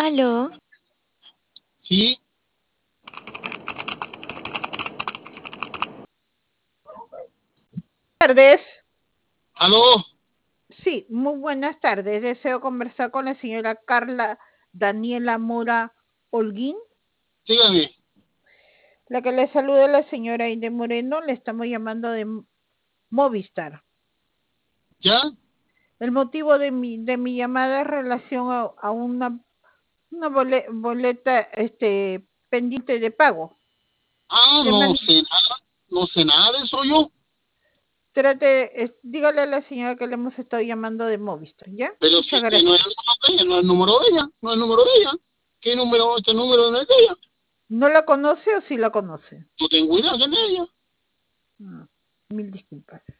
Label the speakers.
Speaker 1: Aló,
Speaker 2: Sí,
Speaker 3: Tardes.
Speaker 2: aló,
Speaker 3: Sí, muy buenas tardes. Deseo conversar con la señora Carla Daniela Mora Holguín.
Speaker 2: dígame,
Speaker 3: La que le saluda la señora Aide Moreno. Le estamos llamando de Movistar.
Speaker 2: ¿ya?
Speaker 3: El motivo de mi llamada es relación a boleta pendiente de pago.
Speaker 2: Ah,
Speaker 3: De man-
Speaker 2: no sé nada de eso yo,
Speaker 3: dígale a la señora que le hemos estado llamando de Movistar, ¿ya?
Speaker 2: pero si
Speaker 3: Muchas
Speaker 2: este no es
Speaker 3: gracias.
Speaker 2: el número de ella, no es el número de ella, no es el número de ella. ¿Qué número? Este número no es de ella.
Speaker 3: ¿No la conoce o sí la conoce?
Speaker 2: No tengo idea quién es ella.
Speaker 3: Ah, mil disculpas.